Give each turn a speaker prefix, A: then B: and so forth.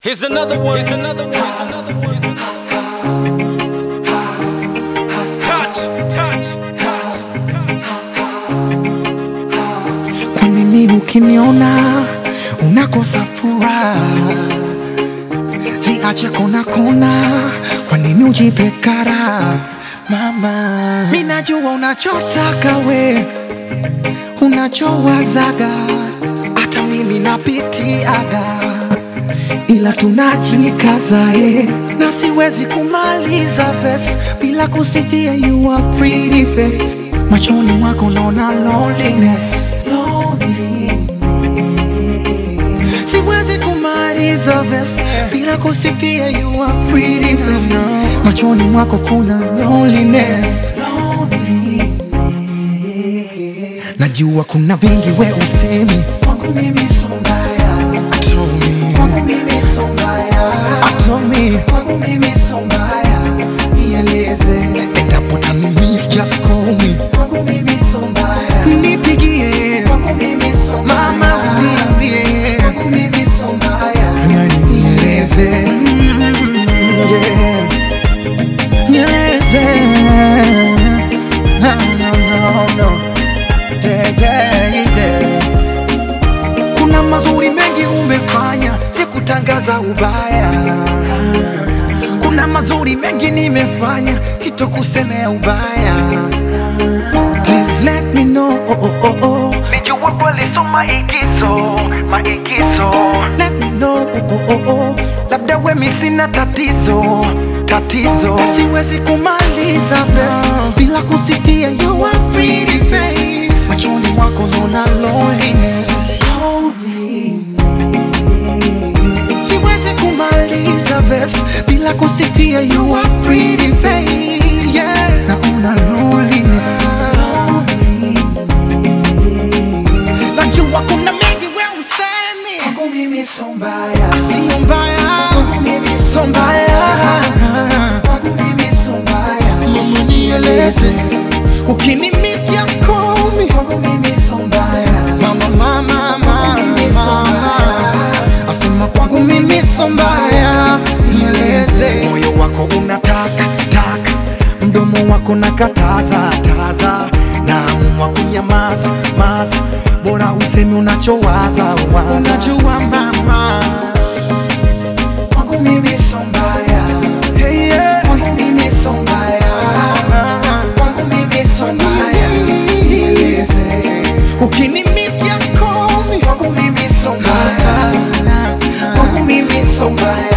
A: Here's another one. Here's another one. Here's another one. Here's another one. Touch, touch, touch, touch.
B: Kwa nini ukiniona unakosa furaha? Ziache kona kona, kwa nini ujipe kara? Mama, mimi najua unachotaka we, unachowazaga, hata mimi napitiaga, ila tunajikaza na siwezi kumaliza verse bila kusifia you are pretty face. Machoni mwako naona loneliness, siwezi kumaliza verse bila kusifia you are pretty face. Machoni mwako kuna loneliness. Najua kuna vingi we usemi kwangu mimi so mbaya, kwangu mimi so mbaya, kwangu mimi so mbaya, nieleze endapo utanimiss just call me, kwangu mimi so mbaya, nipigie kwangu mimi so mbaya, mama uniambie kwangu mimi so mbaya, nieleze yeah, nieleze no yeah, yeah, yeah. Kuna mazuri mengi umefanya, sikutangaza ubaya. Kuna mazuri mengi nimefanya, sitokusemea ubaya. Please let me know, oh, oh, oh, oh.
C: Nijua kweli so maigizo, maigizo.
B: Let me know, oh, oh, oh, oh. Labda we sina tatizo, tatizo. Siwezi kumaliza verse bila kusifia you are pretty face. Machoni mwako naona loneliness. Siwezi kumaliza verse bila kusifia you are pretty face, yeah. Naona loneliness. Najua kuna mengi we usemi kwangu mimi so mbaya, sio mbaya, kwangu mimi so mbaya, kwangu mimi so mbaya, mama nieleze ukinimiss just call me, kwangu mimi so mbaya, mama mama mama asema kwangu mimi so mbaya, nieleze moyo wako unataka taka, mdomo wako nakataza taza, naamua kunyamaza maza, bora useme unachowaza waza. Unajua mama kwangu mimi so mbaya, hey, yeah. Kwangu mimi so mbaya, kwangu mimi so mbaya, nieleze ukinimiss just call me, kwangu mimi so mbaya, kwangu mimi so mbaya.